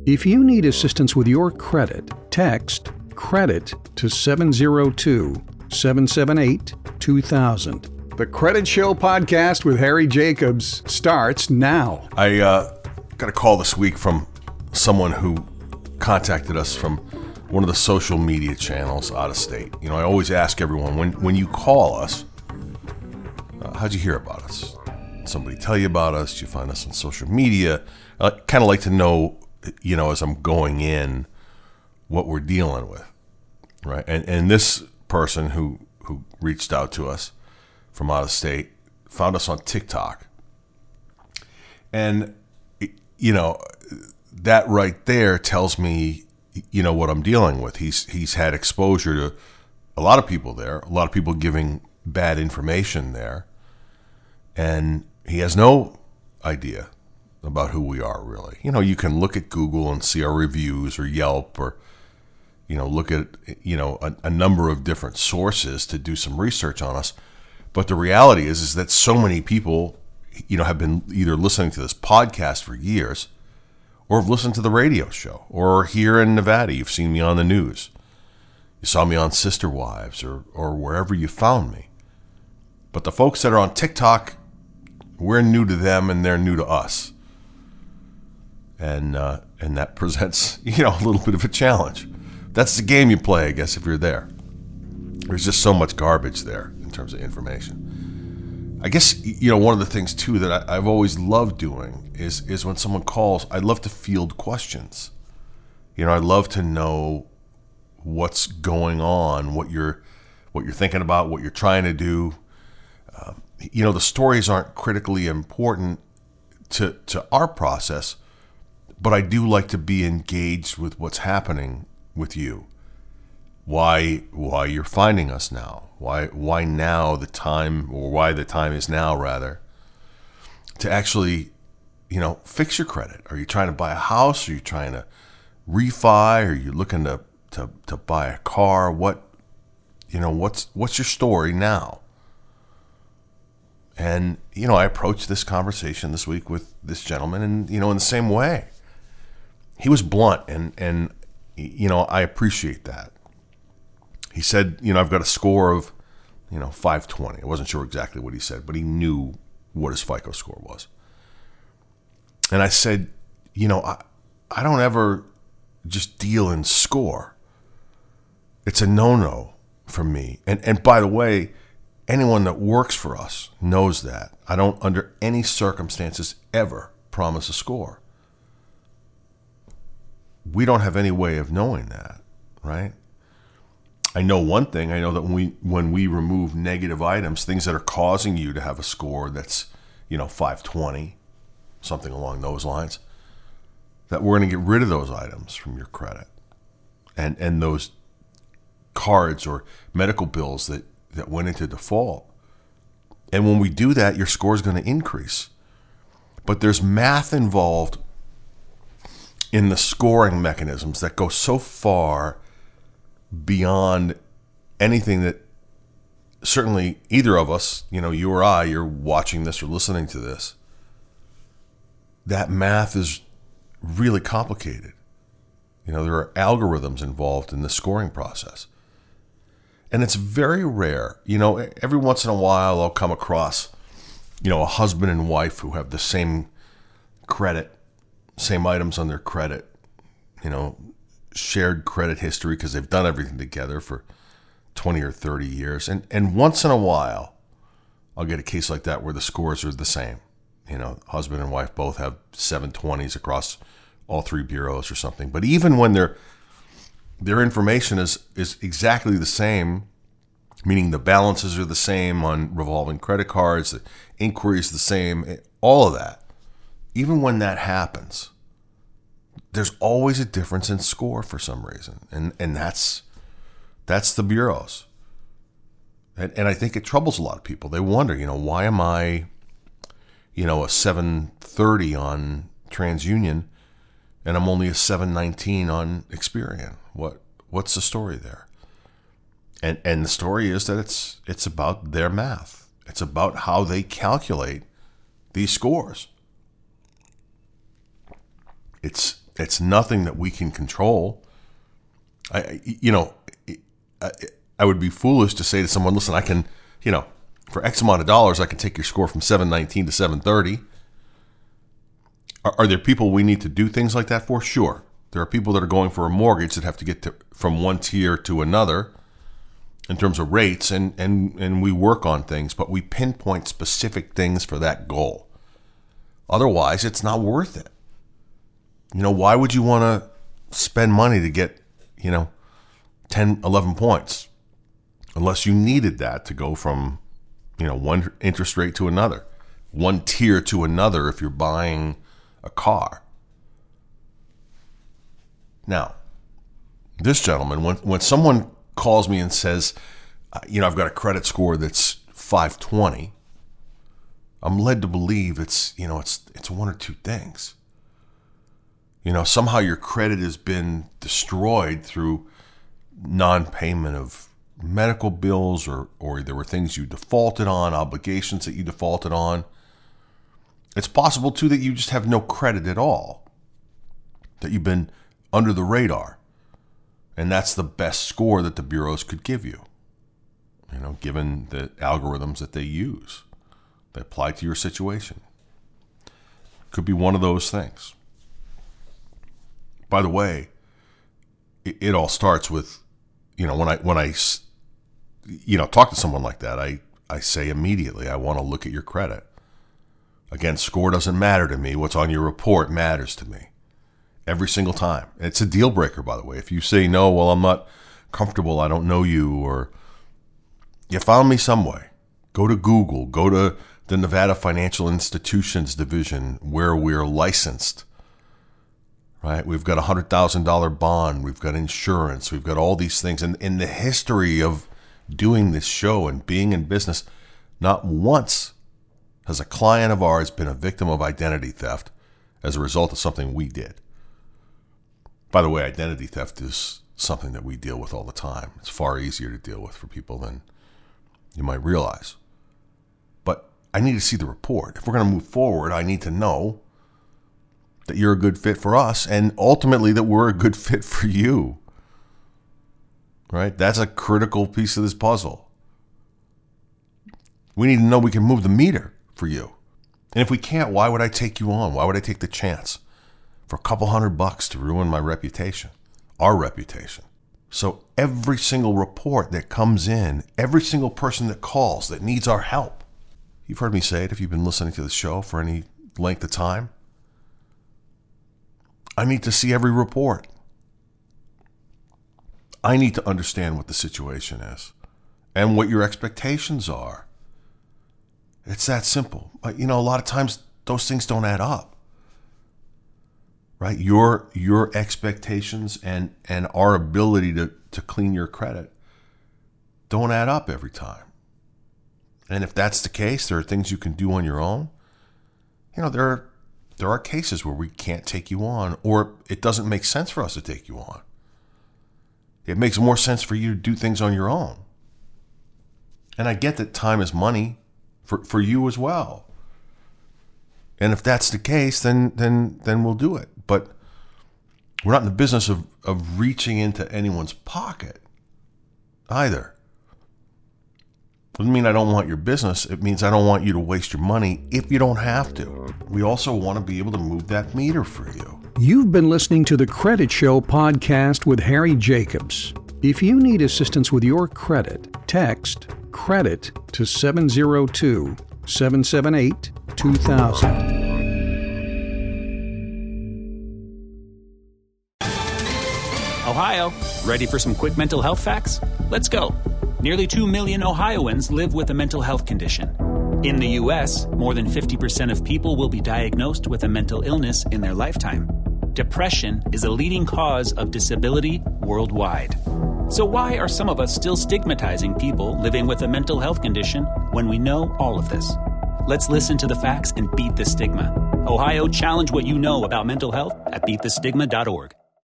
If you need assistance with your credit, text CREDIT to 702-778-2000. The Credit Show podcast with Harry Jacobs starts now. I got a call this week from someone who contacted us from one of the social media channels out of state. You know, I always ask everyone, when you call us, how'd you hear about us? Did somebody tell you about us? Did you find us on social media? I kind of like to know, you know, as I'm going in, what we're dealing with, right? And this person who reached out to us from out of state found us on TikTok. And, you know, that right there tells me, you know, what I'm dealing with. He's had exposure to a lot of people there, a lot of people giving bad information there. And he has no idea about who we are, really. You know, you can look at Google and see our reviews, or Yelp, or, you know, look at, you know, a number of different sources to do some research on us. But the reality is that so many people, you know, have been either listening to this podcast for years, or have listened to the radio show, or here in Nevada, you've seen me on the news. You saw me on Sister Wives, or wherever you found me. But the folks that are on TikTok, we're new to them and they're new to us. And that presents, you know, a little bit of a challenge. That's the game you play, I guess, if you're there. There's just so much garbage there in terms of information. I guess, you know, one of the things, too, that I've always loved doing is when someone calls, I love to field questions. You know, I love to know what's going on, what you're thinking about, what you're trying to do. You know, the stories aren't critically important to our process, but I do like to be engaged with what's happening with you. Why you're finding us now? Why now the time, or why the time is now, rather, to actually, you know, fix your credit? Are you trying to buy a house? Are you trying to refi? Are you looking to buy a car? What's your story now? And, you know, I approached this conversation this week with this gentleman, and, you know, in the same way. He was blunt, and you know, I appreciate that. He said, you know, I've got a score of, you know, 520. I wasn't sure exactly what he said, but he knew what his FICO score was. And I said, you know, I don't ever just deal in score. It's a no-no for me. And by the way, anyone that works for us knows that. I don't, under any circumstances, ever promise a score. We don't have any way of knowing that, right? I know one thing. I know that when we remove negative items, things that are causing you to have a score that's, you know, 520, something along those lines, that we're going to get rid of those items from your credit. And those cards or medical bills that went into default. And when we do that, your score is going to increase. But there's math involved in the scoring mechanisms that go so far beyond anything that certainly either of us, you know, you or I, you're watching this or listening to this. That math is really complicated. You know, there are algorithms involved in the scoring process. And it's very rare. You know, every once in a while I'll come across, you know, a husband and wife who have the same credit, same items on their credit, you know, shared credit history because they've done everything together for 20 or 30 years. And once in a while, I'll get a case like that where the scores are the same. You know, husband and wife both have 720s across all three bureaus or something. But even when their information is exactly the same, meaning the balances are the same on revolving credit cards, the inquiry is the same, all of that, even when that happens, there's always a difference in score for some reason. And that's the bureaus. And I think it troubles a lot of people. They wonder, you know, why am I, you know, a 730 on TransUnion and I'm only a 719 on Experian? What's the story there? And the story is that it's about their math. It's about how they calculate these scores. It's It's nothing that we can control. I would be foolish to say to someone, listen, I can, for X amount of dollars, I can take your score from 719 to 730. Are there people we need to do things like that for? Sure. There are people that are going for a mortgage that have to get from one tier to another in terms of rates, and we work on things, but we pinpoint specific things for that goal. Otherwise, it's not worth it. Why would you want to spend money to get, 10, 11 points unless you needed that to go from, one interest rate to another, one tier to another if you're buying a car. Now, this gentleman, when someone calls me and says, I've got a credit score that's 520, I'm led to believe it's one or two things. Somehow your credit has been destroyed through non-payment of medical bills, or there were things you defaulted on, obligations that you defaulted on. It's possible, too, that you just have no credit at all, that you've been under the radar, and that's the best score that the bureaus could give you, given the algorithms that they use, that apply to your situation. Could be one of those things. By the way, it all starts with, when I talk to someone like that, I say immediately, I want to look at your credit. Again, score doesn't matter to me. What's on your report matters to me. Every single time. It's a deal breaker, by the way. If you say, no, well, I'm not comfortable, I don't know you, or you found me some way, go to Google, go to the Nevada Financial Institutions Division where we're licensed, right? We've got a $100,000 bond, we've got insurance, we've got all these things. And in the history of doing this show and being in business, not once has a client of ours been a victim of identity theft as a result of something we did. By the way, identity theft is something that we deal with all the time. It's far easier to deal with for people than you might realize. But I need to see the report. If we're going to move forward, I need to know that you're a good fit for us, and ultimately that we're a good fit for you. Right? That's a critical piece of this puzzle. We need to know we can move the meter for you. And if we can't, why would I take you on? Why would I take the chance for a couple $100 to ruin my reputation, our reputation? So every single report that comes in, every single person that calls that needs our help, you've heard me say it if you've been listening to the show for any length of time, I need to see every report. I need to understand what the situation is and what your expectations are. It's that simple. But, a lot of times those things don't add up, right? Your expectations and our ability to clean your credit don't add up every time. And if that's the case, there are things you can do on your own. There are cases where we can't take you on, or it doesn't make sense for us to take you on. It makes more sense for you to do things on your own. And I get that time is money for you as well. And if that's the case, then we'll do it. But we're not in the business of reaching into anyone's pocket either. Doesn't mean I don't want your business. It means I don't want you to waste your money if you don't have to. We also want to be able to move that meter for you. You've been listening to the Credit Show podcast with Harry Jacobs. If you need assistance with your credit, text CREDIT to 702-778-2000. Ohio, ready for some quick mental health facts? Let's go. Nearly 2 million Ohioans live with a mental health condition. In the U.S., more than 50% of people will be diagnosed with a mental illness in their lifetime. Depression is a leading cause of disability worldwide. So why are some of us still stigmatizing people living with a mental health condition when we know all of this? Let's listen to the facts and beat the stigma. Ohio, challenge what you know about mental health at beatthestigma.org.